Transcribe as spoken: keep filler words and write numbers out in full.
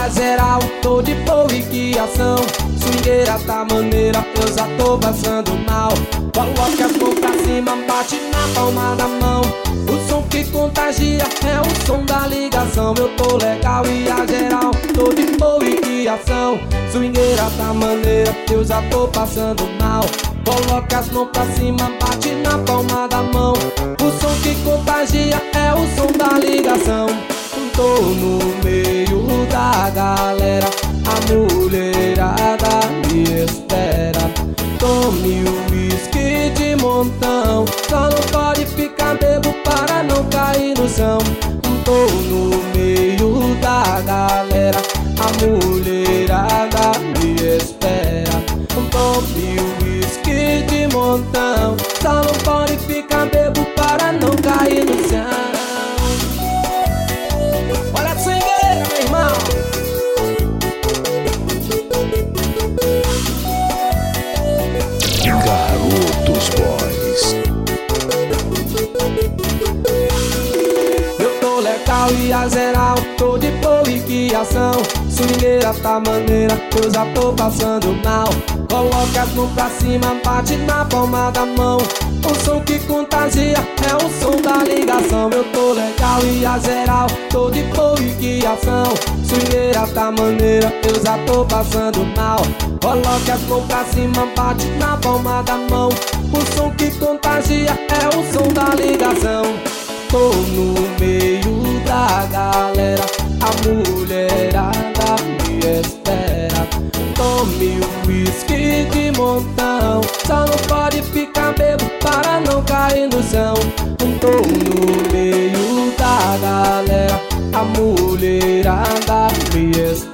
a geral, tô de boa e que ação. Swingueira tá maneira, eu já tô passando mal. Coloque as mãos pra cima, bate na palma da mão. O som que contagia é o som da ligação. Eu tô legal e a geral, tô de boa e que ação. Swingueira tá maneira, eu já tô passando mal. Coloque as mãos pra cima, bate na palma da mão. O som que contagia é o som da ligação. Tô no meio da galera, a mulherada me espera. Tome o whisky de montão, só não pode ficar bebo para não cair no chão. Tô no meio da galera, a mulherada me espera. Tome o whisky de montão, só não pode ficar bebo para não cair no chão. Olha a swingueira, meu irmão. Garotos Boys. Eu tô legal e a geral, tô de boa e que ação. Swingueira tá maneira, eu já tô passando mal. Coloque as mãos pra cima, bate na palma da mão. O som que contagia é o som da ligação. Eu tô legal e a geral, tô de boa e que ação. Swingueira tá maneira, eu já tô passando mal. Coloque as mãos pra cima, bate na palma da mão. O som que contagia é o som da ligação. Tô no meio da galera, a mulherada me espera. Tome o whisky de montão, só não pode ficar bebo para não cair no chão. Tô no meio da galera, a mulherada me espera.